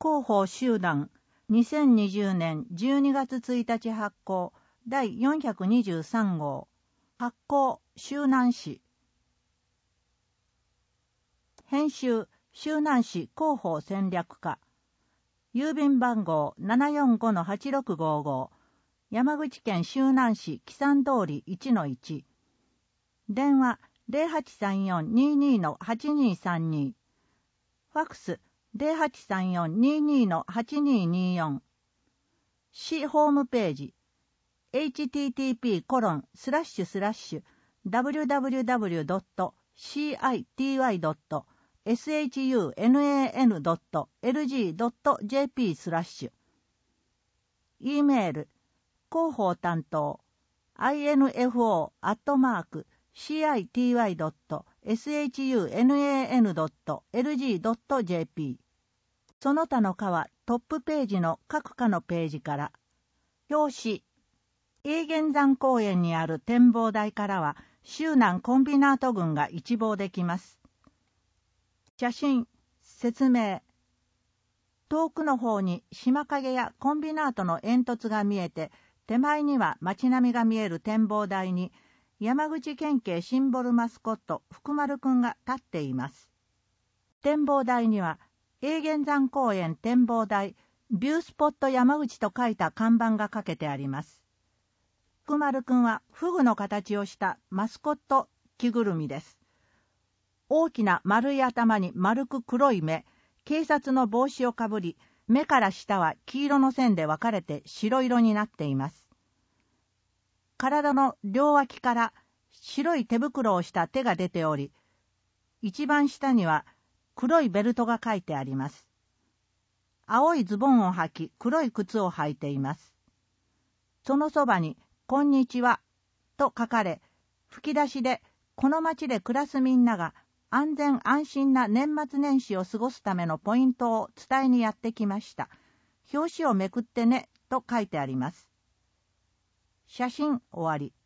広報集団2020年12月1日発行第423号発行周南市編集周南市広報戦略課郵便番号 745-8655 山口県周南市木山通り 1-1 電話 0834-22-8232 ファックス 0834-22-8224 市ホームページ http://www.city.sunan.lg.jp/ E メール広報担当 info@city.sunan.lg.jp その他の課はトップページの各課のページから表紙永源山公園にある展望台からは周南コンビナート群が一望できます。写真説明遠くの方に島影やコンビナートの煙突が見えて手前には街並みが見える展望台に山口県警シンボルマスコット福丸くんが立っています。展望台には永源山公園展望台ビュースポット山口と書いた看板がかけてあります。福丸くんはフグの形をしたマスコット着ぐるみです。大きな丸い頭に丸く黒い目、警察の帽子をかぶり、目から下は黄色の線で分かれて白色になっています。体の両脇から白い手袋をした手が出ており、一番下には黒いベルトが書いてあります。青いズボンを履き、黒い靴を履いています。そのそばに、こんにちは、と書かれ、吹き出しで、この町で暮らすみんなが安全安心な年末年始を過ごすためのポイントを伝えにやってきました。表紙をめくってね、と書いてあります。写真終わり。